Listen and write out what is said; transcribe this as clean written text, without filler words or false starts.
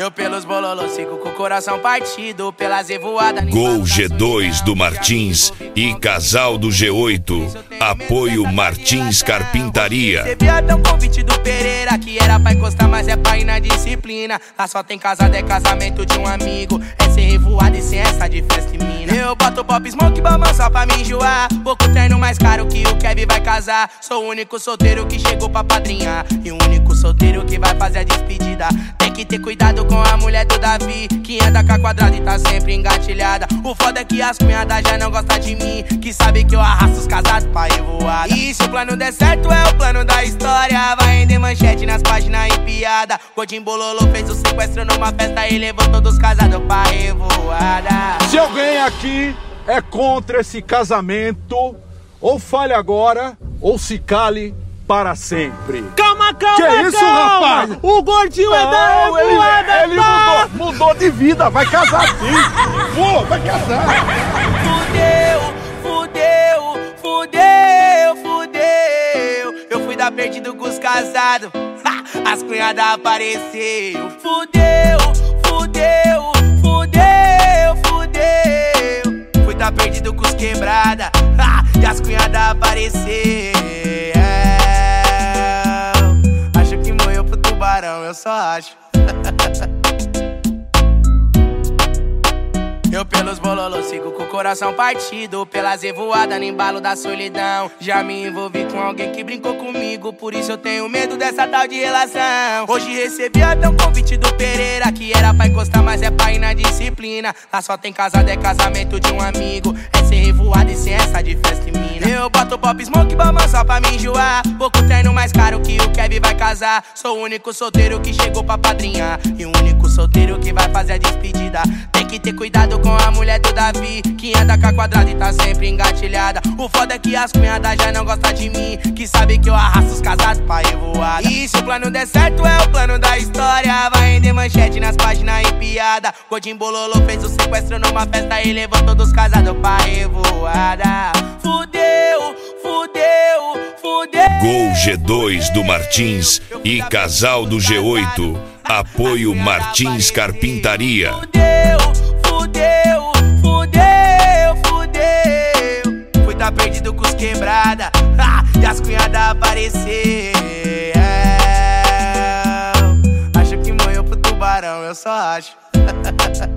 Eu pelos bololos sigo com o coração partido, pelas revoadas. Gol G2 do Martins e Casal do G8. Apoio Martins Carpintaria. Recebi até um convite do Pereira, que era pra encostar, mas é pra ir na disciplina. Lá só tem casado, é casamento de um amigo. É sem revoada e sem essa de festa e mina. Eu boto pop, smoke, bamão só pra me enjoar. Pouco treino mais caro que o Kevin vai casar. Sou o único solteiro que chegou pra padrinhar e o único solteiro que vai fazer a despedida. Tem que ter cuidado com a mulher do Davi, que anda com a quadrada e tá sempre engatilhada. O foda é que as cunhadas já não gostam de mim, que sabe que eu arrasto os casados pra revoada. E se o plano der certo é o plano da história, vai render manchete nas páginas e piada. Godinho Bololô fez o sequestro numa festa e levou todos os casados pra revoada. Se alguém aqui é contra esse casamento, ou fale agora, ou se cale para sempre. Calma, Que isso, rapaz? O gordinho é da revoada, ele mudou de vida, vai casar sim. Pô, vai casar. Fudeu. Eu fui dar perdido com os casados, as cunhadas apareceu. Fudeu. Fui dar perdido com os quebrada, e as cunhadas apareceu. Acho que morreu pro tubarão, eu só acho. Eu pelos bololos sigo com o coração partido, pelas revoadas no embalo da solidão. Já me envolvi com alguém que brincou comigo, por isso eu tenho medo dessa tal de relação. Hoje recebi até um convite do Pereira, que era pra encostar, mas é pra ir na disciplina. Lá só tem casado, é casamento de um amigo. É sem revoada e sem essa de festa e mina. Eu boto pop, smoke, bamão só pra me enjoar. Pouco treino mais caro que o Kevin vai casar. Sou o único solteiro que chegou pra padrinhar e o único solteiro que vai fazer a despedida. Tem que ter cuidado com a mulher do Davi, que anda com a quadrada e tá sempre engatilhada. O foda é que as cunhadas já não gostam de mim, que sabe que eu arrasto os casados pra revoada. E se o plano der certo é o plano da história, vai render manchete nas páginas e piada. Godinho Bololô fez o sequestro numa festa e levou todos os casados pra revoada. Fudeu. Gol G2 do Martins e Casal do G8. Apoio Martins Carpintaria. Fudeu. Fui dar perdido com os quebrada, e as cunhadas apareceu. Acho que morreu pro tubarão, eu só acho.